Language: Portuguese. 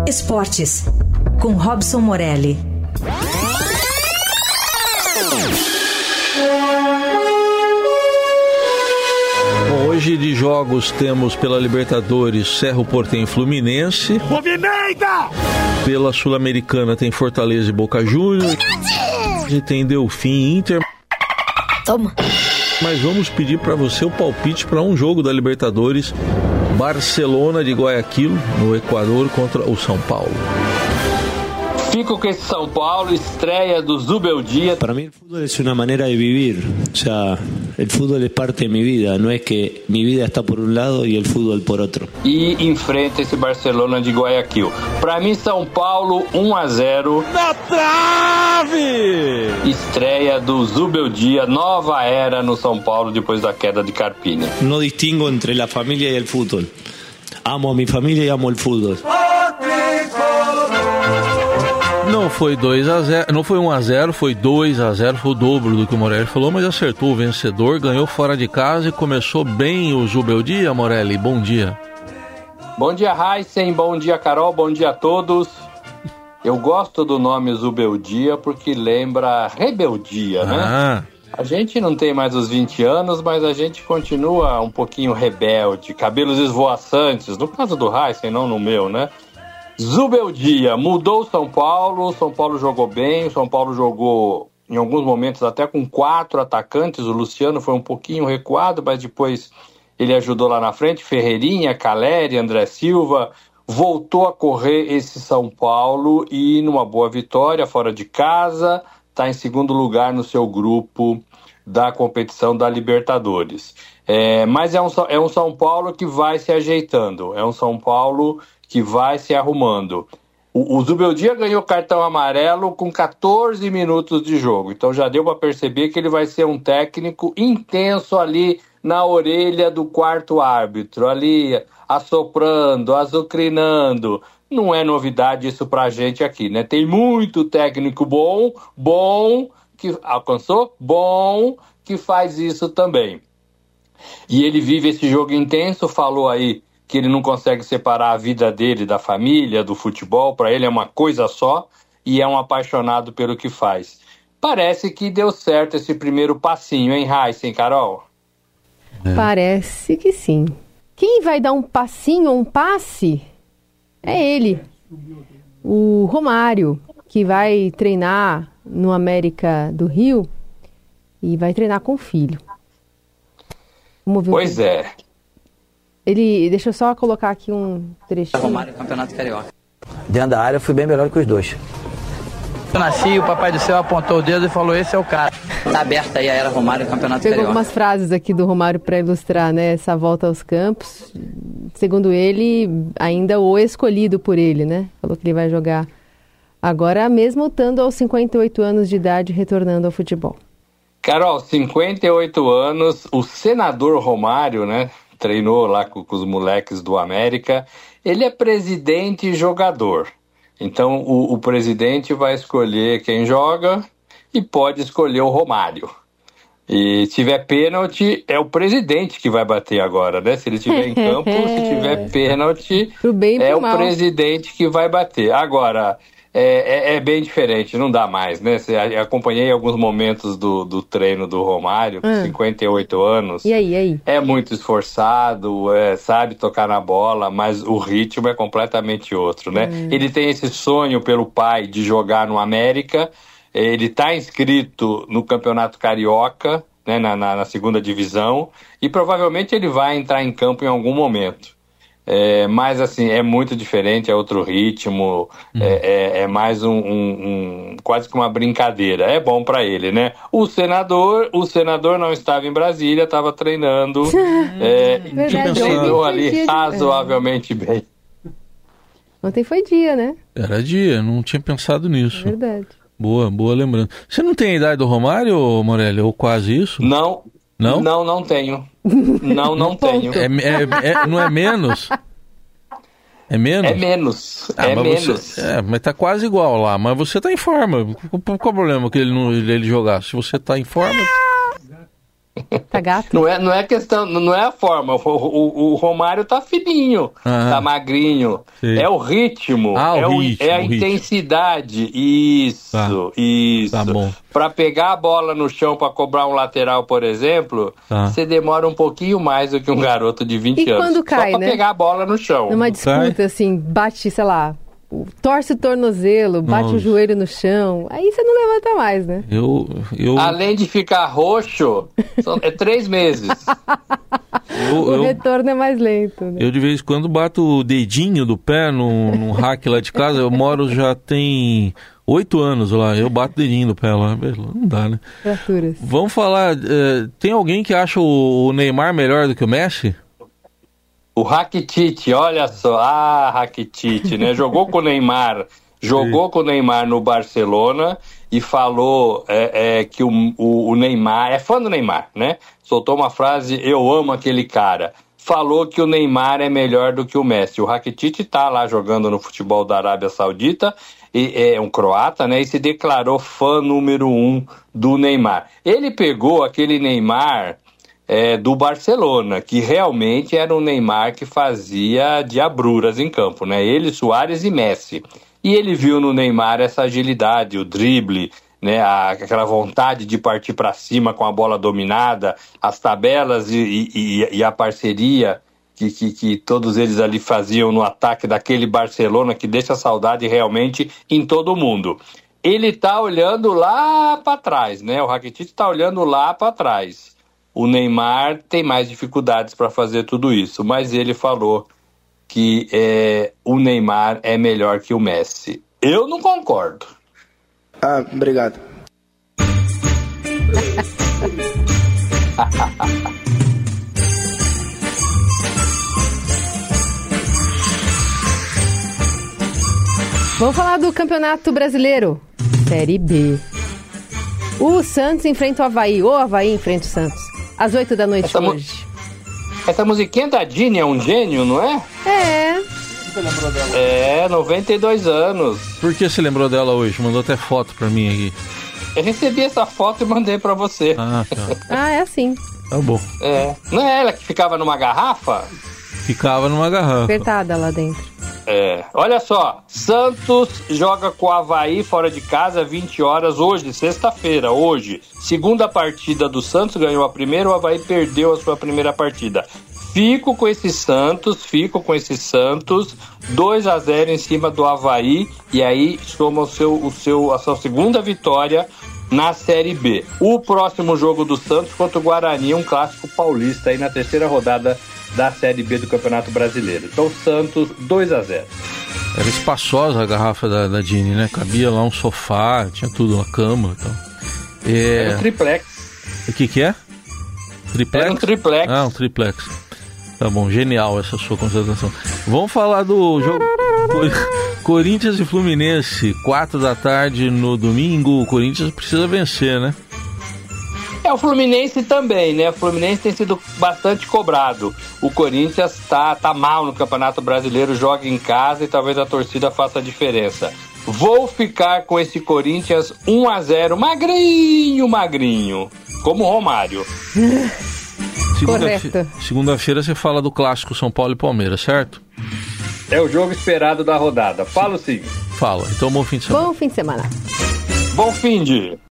Esportes, com Robson Morelli. Bom, hoje de jogos temos pela Libertadores Cerro Porteño e Fluminense. Movimenta! Pela Sul-Americana tem Fortaleza e Boca Juniors. E tem Delfim e Inter. Toma. Mas vamos pedir para você o palpite para um jogo da Libertadores. Barcelona de Guayaquil, no Equador, contra o São Paulo. Fico com esse São Paulo, estreia do Zubeldia. Para mí el fútbol es una manera de vivir, o sea, el fútbol es parte de mi vida, no es que mi vida está por un lado y el fútbol por otro. E enfrenta esse Barcelona de Guayaquil. Para mim, São Paulo 1-0. Na trave! Estreia do Zubeldia, nova era no São Paulo depois da queda de Carpini. No distingo entre la familia y el fútbol. Amo a mi familia y amo el fútbol. Não foi 2-0, não foi 1-0, foi 2-0, foi o dobro do que o Morelli falou, mas acertou o vencedor, ganhou fora de casa e começou bem o Zubeldia. Morelli, bom dia. Bom dia, Heisen, bom dia, Carol, bom dia a todos. Eu gosto do nome Zubeldia porque lembra rebeldia, né? A gente não tem mais os 20 anos, mas a gente continua um pouquinho rebelde, cabelos esvoaçantes, no caso do Heisen, não no meu, né? Zubeldia mudou o São Paulo jogou bem, o São Paulo jogou em alguns momentos até com 4 atacantes, o Luciano foi um pouquinho recuado, mas depois ele ajudou lá na frente, Ferreirinha, Caleri, André Silva, voltou a correr esse São Paulo e numa boa vitória fora de casa, está em segundo lugar no seu grupo da competição da Libertadores. Mas é um São Paulo que vai se ajeitando, é um São Paulo que vai se arrumando. O Zubeldia ganhou cartão amarelo com 14 minutos de jogo, então já deu para perceber que ele vai ser um técnico intenso ali na orelha do quarto árbitro, ali assoprando, azucrinando. Não é novidade isso pra gente aqui, né? Tem muito técnico bom, que alcançou, bom, que faz isso também. E ele vive esse jogo intenso, falou aí que ele não consegue separar a vida dele da família, do futebol, para ele é uma coisa só e é um apaixonado pelo que faz. Parece que deu certo esse primeiro passinho, hein, Heisen, Carol? Parece que sim. Quem vai dar um passinho, um passe, é ele, o Romário, que vai treinar no América do Rio e vai treinar com o filho. Pois é. Deixa eu só colocar aqui um trechinho. Romário, Campeonato Carioca. Dentro da área, eu fui bem melhor que os dois. Eu nasci e o Papai do Céu apontou o dedo e falou, esse é o cara. Tá aberta aí a era Romário, Campeonato Carioca. Pegou algumas frases aqui do Romário para ilustrar, né, essa volta aos campos. Segundo ele, ainda o escolhido por ele, né? Falou que ele vai jogar agora, mesmo estando aos 58 anos de idade, retornando ao futebol. Carol, 58 anos, o senador Romário, né? Treinou lá com os moleques do América. Ele é presidente e jogador. Então o presidente vai escolher quem joga e pode escolher o Romário. E se tiver pênalti, é o presidente que vai bater agora, né? Se ele estiver em campo, se tiver pênalti, é o presidente que vai bater. Agora, é bem diferente, não dá mais, né? Acompanhei alguns momentos do treino do Romário, com 58 anos. E aí? É muito esforçado, sabe tocar na bola, mas o ritmo é completamente outro, né? Ele tem esse sonho pelo pai de jogar no América, ele está inscrito no Campeonato Carioca, né, na segunda divisão, e provavelmente ele vai entrar em campo em algum momento. Mas assim, é muito diferente, é outro ritmo, é mais quase que uma brincadeira. É bom para ele, né? O senador não estava em Brasília, estava treinando, treinou ali razoavelmente bem. Ontem foi dia, né? Era dia, não tinha pensado nisso. Verdade. Boa lembrança. Você não tem a idade do Romário, Morelli, ou quase isso? Não. Não? Não tenho. Não tenho. Não é menos? É menos? É menos. Menos. Mas tá quase igual lá. Mas você tá em forma. Qual o problema que ele jogar? Se você tá em forma... Tá gato? Não é questão, não é a forma. O Romário tá fininho, tá magrinho. Sim. É o ritmo, é a intensidade. Isso, isso. Tá bom. Pra pegar a bola no chão pra cobrar um lateral, por exemplo, você demora um pouquinho mais do que um garoto de 20 anos. E quando cai, só pra pegar a bola no chão. Numa disputa, assim, bate, sei lá, torce o tornozelo, bate o joelho no chão, aí você não levanta mais, né? Além de ficar roxo, é 3 meses. O retorno é mais lento, né? Eu de vez em quando bato o dedinho do pé num rack lá de casa. Eu moro já tem 8 anos lá. Eu bato o dedinho do pé lá. Não dá, né? Fraturas. Vamos falar... tem alguém que acha o Neymar melhor do que o Messi? O Rakitic, olha só. Rakitic, né? Jogou com o Neymar. Jogou com o Neymar no Barcelona e falou que o Neymar... É fã do Neymar, né? Soltou uma frase, eu amo aquele cara. Falou que o Neymar é melhor do que o Messi. O Rakitic tá lá jogando no futebol da Arábia Saudita, e é um croata, né? E se declarou fã número 1 do Neymar. Ele pegou aquele Neymar do Barcelona, que realmente era um Neymar que fazia diabruras em campo, né? Ele, Suárez e Messi. E ele viu no Neymar essa agilidade, o drible, né, aquela vontade de partir para cima com a bola dominada, as tabelas e a parceria que todos eles ali faziam no ataque daquele Barcelona, que deixa saudade realmente em todo mundo. Ele está olhando lá para trás, né? O Rakitic está olhando lá para trás. O Neymar tem mais dificuldades para fazer tudo isso, mas ele falou que o Neymar é melhor que o Messi. Eu não concordo. Obrigado. Vamos falar do Campeonato Brasileiro, Série B. O Santos enfrenta o Avaí, ou o Avaí enfrenta o Santos, às 8 da noite hoje. Essa musiquinha da Dini é um gênio, não é? Você lembrou dela? 92 anos. Por que você lembrou dela hoje? Mandou até foto pra mim aqui. Eu recebi essa foto e mandei pra você. Tá. É assim. Tá bom. Não é ela que ficava numa garrafa? Ficava numa garrafa. Apertada lá dentro. Olha só, Santos joga com o Avaí fora de casa 20 horas hoje, sexta-feira, hoje. Segunda partida do Santos, ganhou a primeira, o Avaí perdeu a sua primeira partida. Fico com esse Santos, 2-0 em cima do Avaí, e aí soma a sua segunda vitória na Série B. O próximo jogo do Santos contra o Guarani, um clássico paulista aí na terceira rodada da Série B do Campeonato Brasileiro. Então, Santos, 2-0. Era espaçosa a garrafa da Dini, né? Cabia lá um sofá, tinha tudo, uma cama e tal. Era um triplex. O que é? Triplex? Era um triplex. Um triplex. Tá bom, genial essa sua constatação. Vamos falar do jogo Corinthians e Fluminense, 4 da tarde no domingo. O Corinthians precisa vencer, né? O Fluminense também, né? O Fluminense tem sido bastante cobrado. O Corinthians tá mal no Campeonato Brasileiro, joga em casa e talvez a torcida faça a diferença. Vou ficar com esse Corinthians 1-0, magrinho, como o Romário. Segunda-feira você fala do clássico São Paulo e Palmeiras, certo? É o jogo esperado da rodada. Falo sim. Fala. Então, bom fim de semana. Bom fim de semana. Bom fim de...